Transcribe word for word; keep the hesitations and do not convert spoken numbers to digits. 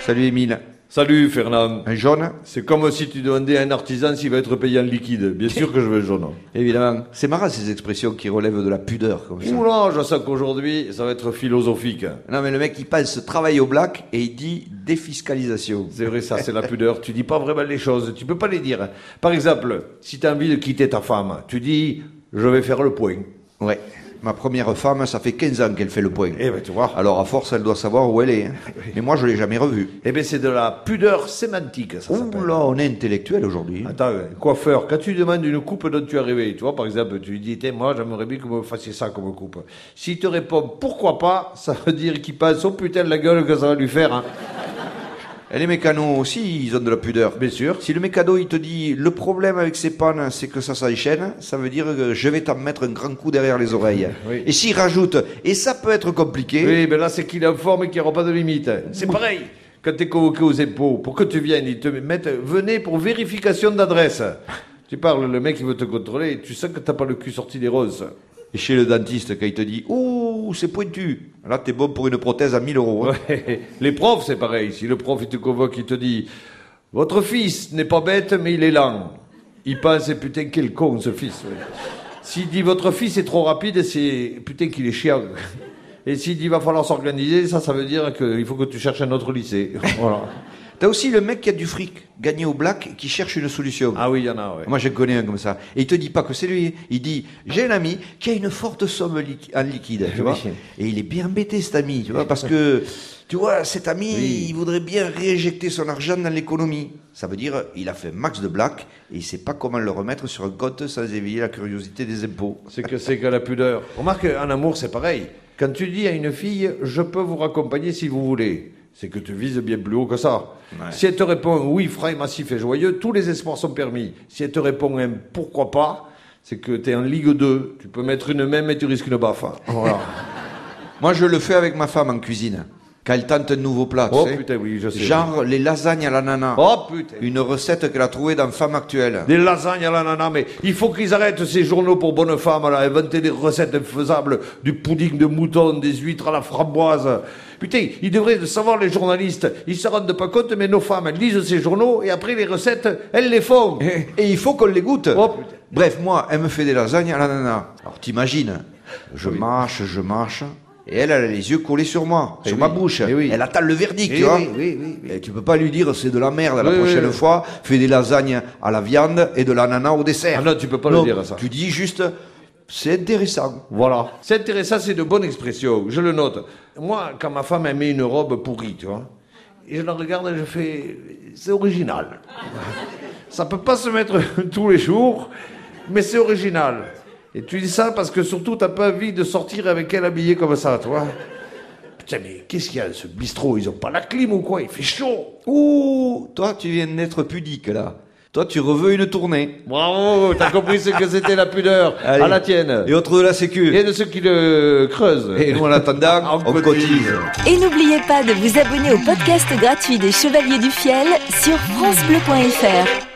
Salut Émile. Salut Fernand. Un jaune? C'est comme si tu demandais à un artisan s'il va être payé en liquide. Bien sûr que je veux jaune. Évidemment. C'est marrant ces expressions qui relèvent de la pudeur comme ça. Oula, je sens qu'aujourd'hui, ça va être philosophique. Non mais le mec il pense travail au black et il dit défiscalisation. C'est vrai, ça c'est la pudeur. Tu dis pas vraiment les choses, tu peux pas les dire. Par exemple, si tu as envie de quitter ta femme, tu dis je vais faire le point. Ouais. Ma première femme, ça fait quinze ans qu'elle fait le point. Eh ben tu vois. Alors à force, elle doit savoir où elle est. Hein. Mais moi, je l'ai jamais revue. Eh ben c'est de la pudeur sémantique, ça s'appelle. Ouh là, on est intellectuel aujourd'hui. Attends, coiffeur, quand tu demandes une coupe dont tu es rêvé, tu vois, par exemple, tu lui dis, tiens, moi, j'aimerais bien que vous me fassiez ça comme coupe. S'il te répond, pourquoi pas, ça veut dire qu'il pense, oh putain de la gueule que ça va lui faire, hein. Et les mécanos aussi, ils ont de la pudeur. Bien sûr. Si le mécano, il te dit, le problème avec ces pannes, c'est que ça s'enchaîne, ça veut dire que je vais t'en mettre un grand coup derrière les oreilles. Oui. Et s'il rajoute, et ça peut être compliqué. Oui, ben là, c'est qu'il est en forme et qu'il n'y aura pas de limite. C'est pareil. Quand tu es convoqué aux impôts, pour que tu viennes, ils te mettent, venez pour vérification d'adresse. Tu parles, le mec, il veut te contrôler, tu sens que t'as pas le cul sorti des roses. Et chez le dentiste, quand il te dit « Ouh, c'est pointu !» Là, t'es bon pour une prothèse à mille euros. Hein. Ouais. Les profs, c'est pareil. Si le prof, il te convoque, il te dit « Votre fils n'est pas bête, mais il est lent. » Il pense « Putain, quel con, ce fils. » S'il dit « Votre fils est trop rapide », c'est « Putain, qu'il est chiant. » Et s'il dit « Il va falloir s'organiser », ça, ça veut dire qu'il faut que tu cherches un autre lycée. Voilà. T'as aussi le mec qui a du fric, gagné au black, qui cherche une solution. Ah oui, il y en a, ouais. Moi, je connais un comme ça. Et il te dit pas que c'est lui. Il dit, j'ai un ami qui a une forte somme liqui- en liquide, tu vois. Oui. Et il est bien embêté, cet ami, tu vois, parce que, tu vois, cet ami, Oui. il voudrait bien réinjecter son argent dans l'économie. Ça veut dire, il a fait max de black, et il sait pas comment le remettre sur un compte sans éveiller la curiosité des impôts. C'est que c'est que la pudeur. Remarque, en amour, c'est pareil. Quand tu dis à une fille, je peux vous raccompagner si vous voulez, c'est que tu vises bien plus haut que ça. Ouais. Si elle te répond oui, frais, massif et joyeux, tous les espoirs sont permis. Si elle te répond un pourquoi pas, c'est que tu es en Ligue deux. Tu peux mettre une même et tu risques une baffe. Voilà. Moi, je le fais avec ma femme en cuisine. Quand elle tente un nouveau plat, tu Oh sais. putain, oui, je sais. Genre les lasagnes à l'ananas. Oh putain. Une recette qu'elle a trouvée dans Femme Actuelle. Des lasagnes à l'ananas, mais il faut qu'ils arrêtent ces journaux pour bonnes femmes, là, inventer des recettes infaisables, du pudding de mouton, des huîtres à la framboise. Putain, ils devraient savoir, les journalistes, ils se rendent pas compte, mais nos femmes, elles lisent ces journaux, et après les recettes, elles les font. Et, et il faut qu'on les goûte. Oh, putain. Bref, moi, elle me fait des lasagnes à l'ananas. Alors t'imagines, je Oui. marche, je marche, et elle, elle a les yeux collés sur moi, Eh sur oui. ma bouche. Eh oui. Elle attend le verdict, Eh tu vois. oui, oui, oui, oui. Et tu peux pas lui dire c'est de la merde. La Oui, prochaine oui. fois, fais des lasagnes à la viande et de l'ananas au dessert. Ah non, tu peux pas Non, le dire, ça. Tu dis juste, c'est intéressant. Voilà. C'est intéressant, c'est de bonnes expressions, je le note. Moi, quand ma femme, elle met une robe pourrie, tu vois, et je la regarde et je fais, c'est original. Ça peut pas se mettre tous les jours, mais c'est original. Et tu dis ça parce que surtout, t'as pas envie de sortir avec elle habillée comme ça, tu vois. Putain, mais qu'est-ce qu'il y a, ce bistrot? Ils ont pas la clim ou quoi? Il fait chaud. Ouh, toi, tu viens d'être pudique, là. Toi, tu reveux une tournée. Bravo, t'as compris ce que c'était la pudeur. Allez. À la tienne. Et autre de la sécu. Il y a de ceux qui le creusent. Et nous, en attendant, On on cotise. cotise. Et n'oubliez pas de vous abonner au podcast gratuit des Chevaliers du Fiel sur francebleu point fr.